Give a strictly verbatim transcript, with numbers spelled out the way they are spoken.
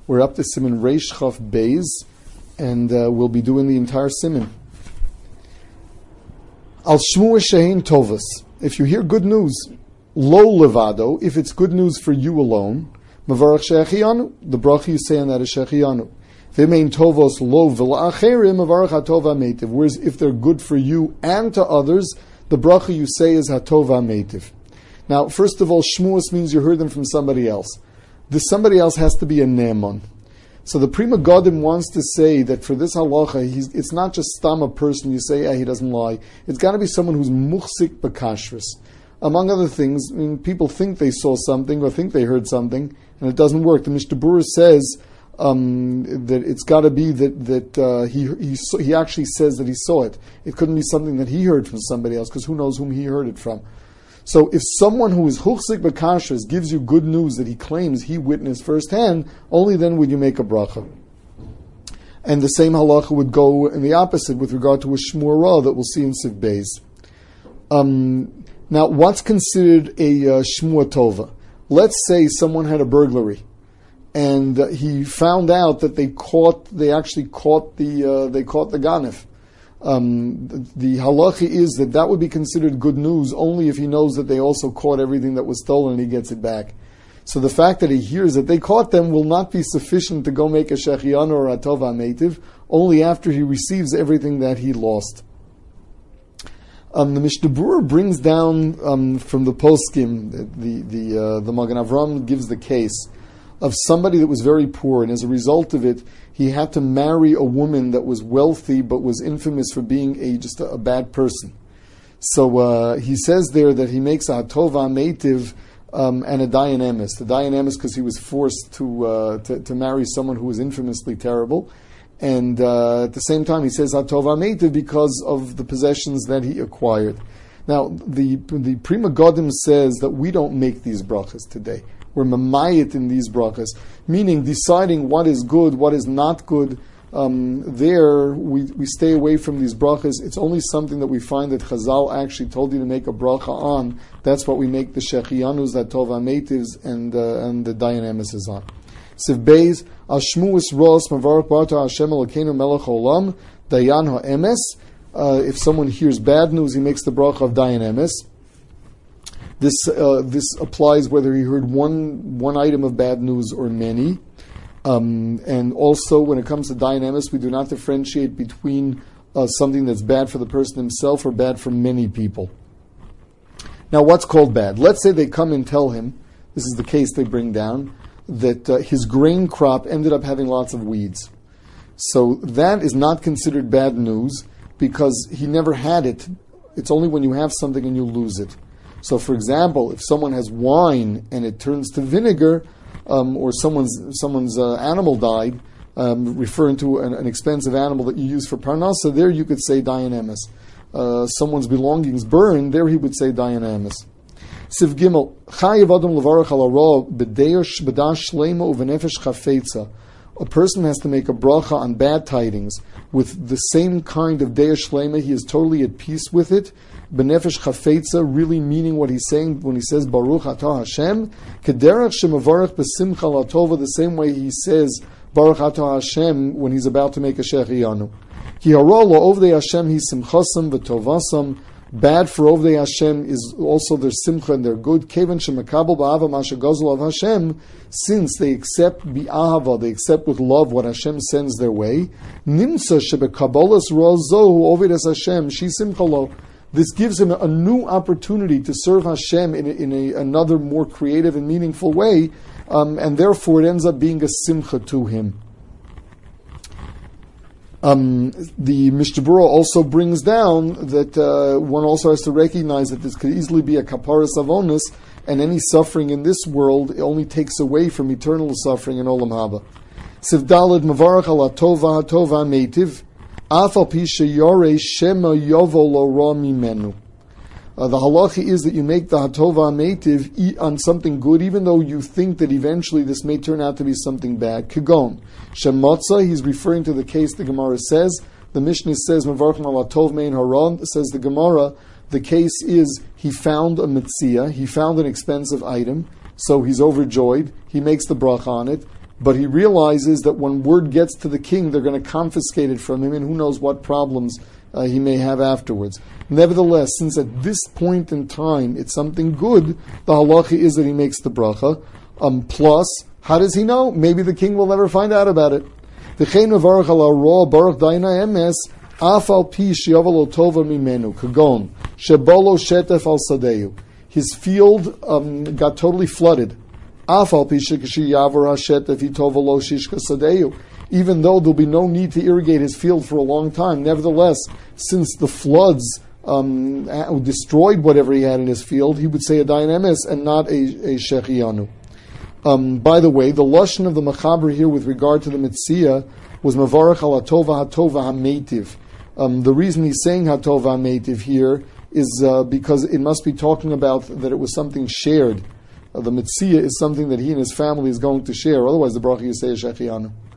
We're up to Siman Reish Chaf Beis, and uh, we'll be doing the entire Siman. Al Shmua Shein Tovas. If you hear good news, Lo Levado, if it's good news for you alone, Mavarach Shechianu, the bracha you say on that is Shechianu. V'mein Tovos Lo V'la'acherim, Mavarach HaTova Meitiv. Whereas if they're good for you and to others, the bracha you say is HaTova Meitiv. Now, first of all, Shmuas means you heard them from somebody else. This somebody else has to be a Ne'eman. So the Prima Godim wants to say that for this halacha, he's, it's not just stam a person you say, ah, he doesn't lie. It's got to be someone who's muchsik b'kashrus. Among other things, I mean, people think they saw something or think they heard something, and it doesn't work. The Mishnah Berurah says um, that it's got to be that that uh, he he saw, he actually says that he saw it. It couldn't be something that he heard from somebody else, because who knows whom he heard it from. So if someone who is huchzik b'kashrus gives you good news that he claims he witnessed firsthand, only then would you make a bracha. And the same halacha would go in the opposite with regard to a shmua ra that we'll see in Siv Beis. Um, now, what's considered a uh, shmua tova? Let's say someone had a burglary, and uh, he found out that they caught, they actually caught the, uh, they caught the ganef. Um, the, the halacha is that that would be considered good news only if he knows that they also caught everything that was stolen and he gets it back. So the fact that he hears that they caught them will not be sufficient to go make a shechianu or a tova meitiv, only after he receives everything that he lost. Um, the Mishnah Berurah brings down um, from the poskim, the the the, uh, the Magen Avram gives the case of somebody that was very poor, and as a result of it, he had to marry a woman that was wealthy but was infamous for being a just a, a bad person. So uh, he says there that he makes a tova meitiv um, and a dayan emes. The dayan emes because he was forced to, uh, to to marry someone who was infamously terrible, and uh, at the same time he says a tova meitiv because of the possessions that he acquired. Now the the Prima Godim says that we don't make these brachas today. We're mamayit in these brachas, meaning deciding what is good, what is not good. Um, there, we, we stay away from these brachas. It's only something that we find that Chazal actually told you to make a bracha on. That's what we make the shechianus, that tova meitivs, and uh, and the dayan emeses on. Siv Beis, Ashmuis Ros Mavarach Barta Hashem Elokeinu Melech Olam Dayan HaEmes. Uh, if someone hears bad news, he makes the bracha of dayan emes. This uh, this applies whether he heard one one item of bad news or many. Um, and also, when it comes to dayan emes, we do not differentiate between uh, something that's bad for the person himself or bad for many people. Now, what's called bad? Let's say they come and tell him, this is the case they bring down, that uh, his grain crop ended up having lots of weeds. So that is not considered bad news because he never had it. It's only when you have something and you lose it. So, for example, if someone has wine and it turns to vinegar, um, or someone's someone's uh, animal died, um, referring to an, an expensive animal that you use for parnasa, there you could say dayan emes. Uh, someone's belongings burned, there he would say dayan emes. Siv Gimel, Chayiv Adam Levarach Al Hara B'Deyosh B'Dash Shleima U'V'Nefesh Chafetza. A person has to make a bracha on bad tidings with the same kind of Deya Shleima. He is totally at peace with it. B'Nefesh Chafetza, really meaning what he's saying when he says Baruch Atah Hashem. Kederach Shemavarach B'Simcha Latova, the same way he says Baruch Atah Hashem when he's about to make a Shechianu. Ki hara lo Ovdei Hashem hi simchasam v'tovasam. Bad for Ovdei Hashem is also their simcha and their good. Kevan shemakabel ba'ava masha gazul of Hashem, since they accept bi'ahava, they accept with love what Hashem sends their way. Nimsa shebekabolas rozohu Ovdei Hashem shi simcha lo. This gives him a new opportunity to serve Hashem in, a, in a, another more creative and meaningful way, um, and therefore it ends up being a simcha to him. Um, the Mishnah Berurah also brings down that uh, one also has to recognize that this could easily be a kaparas avonis, and any suffering in this world only takes away from eternal suffering in Olam Haba. Siv Daled Mavarach Ala Tova Tova Meitiv Afal Pi Sheyore Shema Yovo Lo Ra Mimenu. Uh, the halacha is that you make the hatova meitiv on something good, even though you think that eventually this may turn out to be something bad. Kagon shemotza, he's referring to the case the Gemara says. The Mishnah says mevarchim ala tov mein haran. Says the Gemara, the case is he found a mitzia, he found an expensive item, so he's overjoyed. He makes the bracha on it, but he realizes that when word gets to the king, they're going to confiscate it from him, and who knows what problems uh, he may have afterwards. Nevertheless, since at this point in time it's something good, the halacha is that he makes the bracha. Um, plus, how does he know? Maybe the king will never find out about it. V'chein mevarach al haro baruch daina emes af al pi she'aval tova mimenu kagon shebolo shetef al sadeu. His field um, got totally flooded. Af al pi she'kashi yavar hashetef itova lo shishka sadeu. Even though there'll be no need to irrigate his field for a long time, nevertheless, since the floods um, destroyed whatever he had in his field, he would say a dayan emes and not a, a shechiyanu. Um, by the way, the lashon of the Mechaber here with regard to the Metzia was Mavarach al Hatova Hatova HaMeitiv. Um, the reason he's saying Hatova HaMeitiv here is uh, because it must be talking about that it was something shared. Uh, the Metzia is something that he and his family is going to share. Otherwise, the bracha you say is Shechianu.